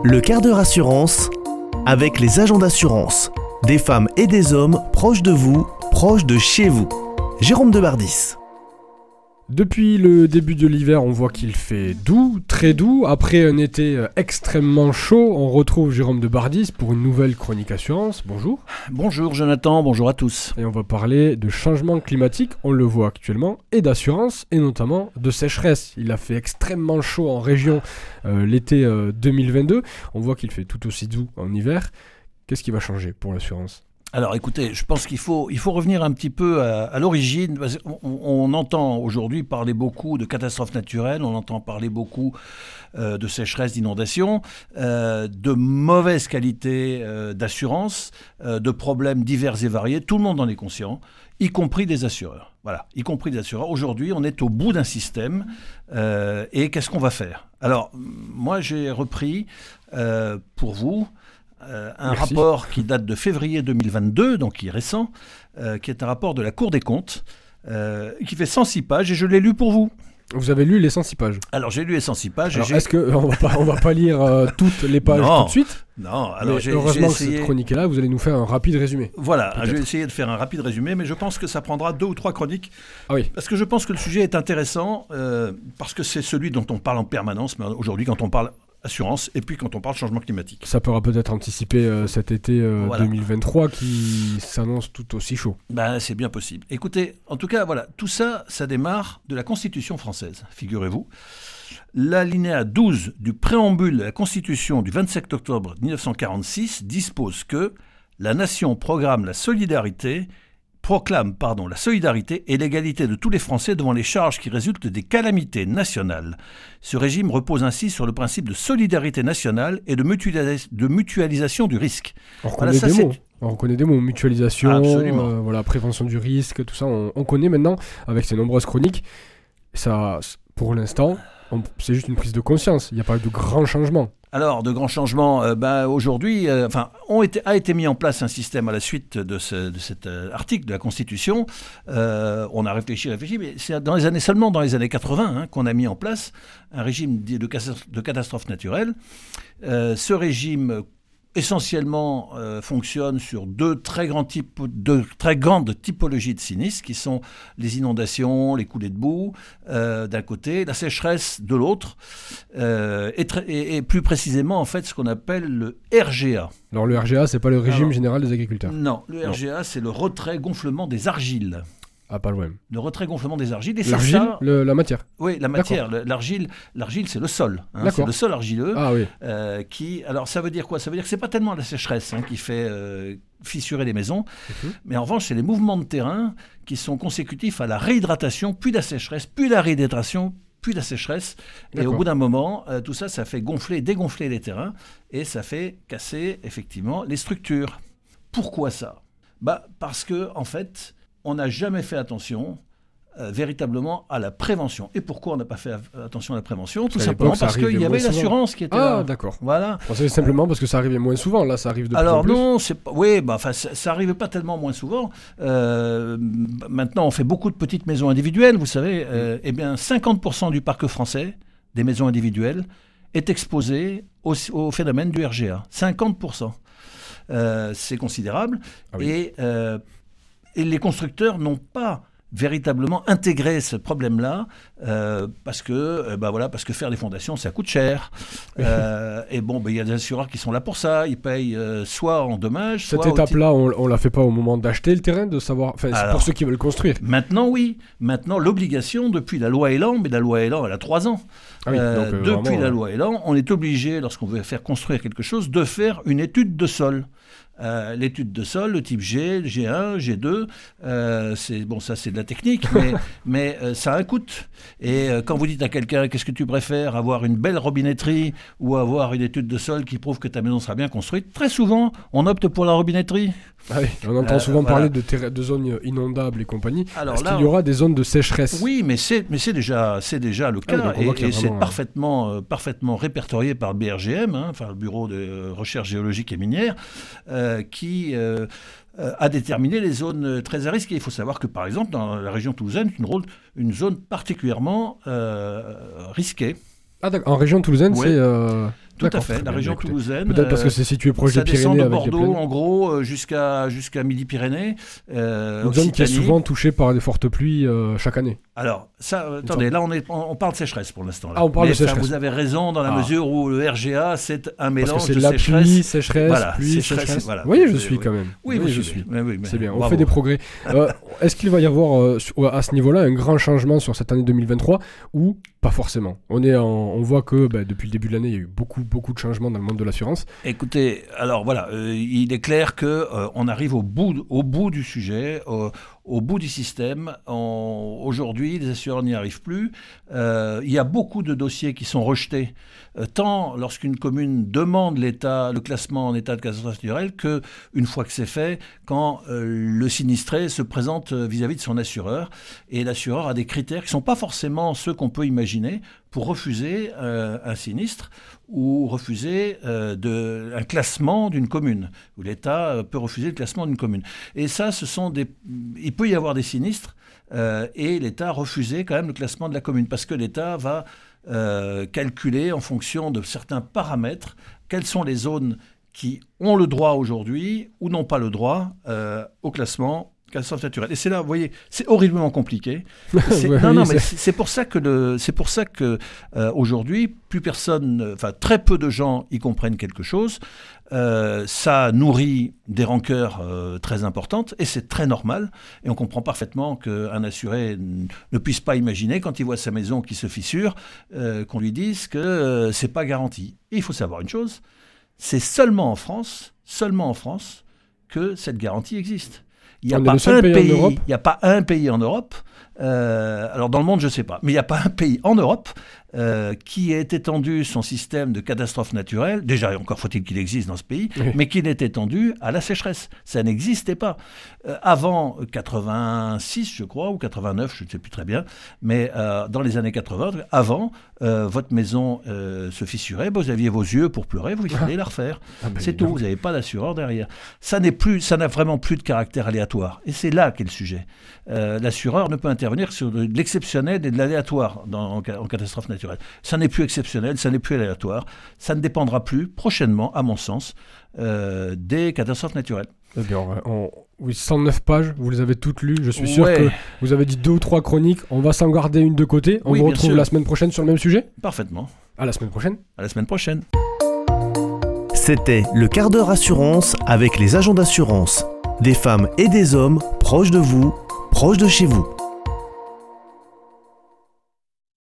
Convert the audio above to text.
Le quart d'heure assurance avec les agents d'assurance. Des femmes et des hommes proches de vous, proches de chez vous. Jérôme Debardis. Depuis le début de l'hiver, on voit qu'il fait doux, très doux. Après un été extrêmement chaud, on retrouve Jérôme Debardis pour une nouvelle chronique assurance. Bonjour. Bonjour Jonathan, bonjour à tous. Et on va parler de changement climatique, on le voit actuellement, et d'assurance, et notamment de sécheresse. Il a fait extrêmement chaud en région l'été 2022. On voit qu'il fait tout aussi doux en hiver. Qu'est-ce qui va changer pour l'assurance ? Alors écoutez, je pense qu'il faut revenir un petit peu à l'origine. On entend aujourd'hui parler beaucoup de catastrophes naturelles, on entend parler beaucoup de sécheresse, d'inondations, de mauvaise qualité d'assurance, de problèmes divers et variés. Tout le monde en est conscient, y compris des assureurs. Voilà, y compris des assureurs. Aujourd'hui, on est au bout d'un système et qu'est-ce qu'on va faire ? Alors, moi j'ai repris pour vous un Merci. rapport qui date de février 2022, donc qui est récent, qui est un rapport de la Cour des comptes, qui fait 106 pages, et je l'ai lu pour vous. Vous avez lu les 106 pages. Alors j'ai lu les 106 pages. Alors, est-ce qu'on va pas lire toutes les pages Non. tout de suite ? Non, alors Mais j'ai heureusement essayé... que cette chronique est là, vous allez nous faire un rapide résumé. Voilà, je vais Peut-être. essayer de faire un rapide résumé, mais je pense que ça prendra 2 ou 3 chroniques, Ah oui. parce que je pense que le sujet est intéressant, parce que c'est celui dont on parle en permanence, mais aujourd'hui quand on parle assurance, et puis quand on parle changement climatique. Ça pourra peut-être anticiper cet été Voilà. 2023 qui s'annonce tout aussi chaud. Ben, c'est bien possible. Écoutez, en tout cas, voilà, tout ça, ça démarre de la Constitution française, figurez-vous. L'alinéa 12 du préambule de la Constitution du 27 octobre 1946 dispose que la nation proclame la solidarité et l'égalité de tous les Français devant les charges qui résultent des calamités nationales. Ce régime repose ainsi sur le principe de solidarité nationale et de mutualisation du risque. On Voilà, reconnaît ça, des c'est- mots. On reconnaît des mots, mutualisation, Absolument. voilà, prévention du risque, tout ça, on connaît maintenant avec ces nombreuses chroniques. Ça, pour l'instant, c'est juste une prise de conscience. Il n'y a pas eu de grands changements. Alors, de grands changements, aujourd'hui, a été mis en place un système à la suite de cet article de la Constitution. On a réfléchi, mais c'est seulement dans les années 80 qu'on a mis en place un régime dit de catastrophes naturelles. Ce régime essentiellement fonctionne sur deux très grandes typologies de sinistres qui sont les inondations, les coulées de boue d'un côté, la sécheresse de l'autre, et plus précisément en fait ce qu'on appelle le RGA. Alors le RGA, c'est pas le régime Alors, général des agriculteurs. Non, le RGA c'est le retrait-gonflement des argiles. Ah, pas loin. Le retrait-gonflement des argiles. Et c'est L'argile, ça, la matière. oui, la matière. L'argile, c'est le sol. D'accord. C'est le sol argileux. Ah oui. Alors ça veut dire quoi ? Ça veut dire que c'est pas tellement la sécheresse qui fait fissurer les maisons, mais en revanche c'est les mouvements de terrain qui sont consécutifs à la réhydratation, puis la sécheresse, puis la réhydratation, puis la sécheresse. Et D'accord. au bout d'un moment, tout ça fait gonfler, dégonfler les terrains, et ça fait casser effectivement les structures. Pourquoi ça ? Parce que en fait, on n'a jamais fait attention véritablement à la prévention. Et pourquoi on n'a pas fait attention à la prévention ? Tout À simplement l'époque, ça parce qu'il arrivait y avait moins souvent. l'assurance qui était Ah, là. d'accord. Voilà. Je pensais simplement parce que ça arrivait moins souvent. Là, ça arrive de plus en Alors plus. non, c'est pas. Oui, ça arrive pas tellement moins souvent. Maintenant, on fait beaucoup de petites maisons individuelles. Vous savez, eh bien, 50% du parc français des maisons individuelles est exposé au phénomène du RGA. 50%. C'est considérable. Ah oui. Et les constructeurs n'ont pas véritablement intégré ce problème-là parce que faire des fondations ça coûte cher et il y a des assureurs qui sont là pour ça, ils payent soit en dommages, Cette soit étape-là, on la fait pas au moment d'acheter le terrain, de savoir. Enfin, c'est Alors, pour ceux qui veulent construire. Maintenant, oui. Maintenant, l'obligation, depuis la loi Elan, mais la loi Elan, elle a 3 ans. Ah oui, donc, Depuis vraiment, la loi Elan, on est obligé, lorsqu'on veut faire construire quelque chose, de faire une étude de sol. L'étude de sol, le type G, G1, G2, ça c'est de la technique, mais ça a un coût. Et quand vous dites à quelqu'un, qu'est-ce que tu préfères, avoir une belle robinetterie ou avoir une étude de sol qui prouve que ta maison sera bien construite, très souvent, on opte pour la robinetterie. Ah oui, on entend souvent voilà. parler de zones inondables et compagnie. Alors Est-ce là, qu'il y aura des zones de sécheresse ? Oui, mais c'est déjà le cas, donc on voit qu'il y a et c'est vraiment parfaitement répertorié par le BRGM, le Bureau de recherche géologique et minière, qui a déterminé les zones très à risque. Et il faut savoir que, par exemple, dans la région toulousaine, c'est une zone particulièrement risquée. Ah d'accord, en région toulousaine, Ouais. c'est... Tout à D'accord, fait, très la bien, région écoutez. toulousaine. Peut-être parce que c'est situé proche Ça des descend Pyrénées de avec les Bordeaux, plaines. en gros, jusqu'à Midi-Pyrénées. Une zone qui est Occitanie. souvent touchée par des fortes pluies chaque année. Alors, ça, attendez, là on parle de sécheresse pour l'instant. Là. Ah, on parle Mais, de sécheresse. Vous avez raison dans la mesure où le RGA, c'est un Parce mélange que c'est de la sécheresse. pluie, sécheresse, Voilà, pluie, sécheresse, sécheresse. voilà. Oui, je Oui, suis oui. quand même. Oui, vous je suivez. suis. Oui, mais C'est bien, on bravo. fait des progrès. Est-ce qu'il va y avoir à ce niveau-là un grand changement sur cette année 2023 ou pas forcément? On voit que depuis le début de l'année, il y a eu beaucoup de changements dans le monde de l'assurance. Écoutez, alors voilà, il est clair que on arrive au bout du sujet, au bout du système. Aujourd'hui, les assureurs n'y arrivent plus. Il y a beaucoup de dossiers qui sont rejetés, tant lorsqu'une commune demande le classement en état de catastrophe naturelle, que une fois que c'est fait, quand le sinistré se présente vis-à-vis de son assureur. Et l'assureur a des critères qui ne sont pas forcément ceux qu'on peut imaginer pour refuser un sinistre ou refuser un classement d'une commune, où l'État peut refuser le classement d'une commune. Et ça, il peut y avoir des sinistres et l'État refuser quand même le classement de la commune, parce que l'État va calculer en fonction de certains paramètres quelles sont les zones qui ont le droit aujourd'hui ou n'ont pas le droit au classement catastrophe naturelle. Et c'est là, vous voyez, c'est horriblement compliqué. C'est pour ça que aujourd'hui, plus personne, enfin très peu de gens y comprennent quelque chose. Ça nourrit des rancœurs très importantes et c'est très normal. Et on comprend parfaitement qu'un assuré ne puisse pas imaginer, quand il voit sa maison qui se fissure, qu'on lui dise que c'est pas garanti. Et il faut savoir une chose, c'est seulement en France que cette garantie existe. Il n'y a pas un pays en Europe, alors dans le monde je ne sais pas, mais il n'y a pas un pays en Europe qui ait étendu son système de catastrophe naturelle, déjà encore faut-il qu'il existe dans ce pays, mais qu'il ait étendu à la sécheresse. Ça n'existait pas. Avant 86 je crois, ou 89, je ne sais plus très bien, mais dans les années 80, avant, votre maison se fissurait, vous aviez vos yeux pour pleurer, il fallait la refaire. C'est tout, vous n'avez pas d'assureur derrière. Ça n'a vraiment plus de caractère aléatoire. Et c'est là qu'est le sujet. L'assureur ne peut intervenir sur de l'exceptionnel et de l'aléatoire en catastrophe naturelle. Ça n'est plus exceptionnel, ça n'est plus aléatoire. Ça ne dépendra plus prochainement, à mon sens, des catastrophes naturelles. Eh bien, oui, 109 pages, vous les avez toutes lues. Je suis sûr que vous avez dit 2 ou 3 chroniques. On va s'en garder une de côté. On vous retrouve la semaine prochaine sur le même sujet. Parfaitement. À la semaine prochaine. À la semaine prochaine. C'était le quart d'heure assurance avec les agents d'assurance. Des femmes et des hommes proches de vous, proches de chez vous.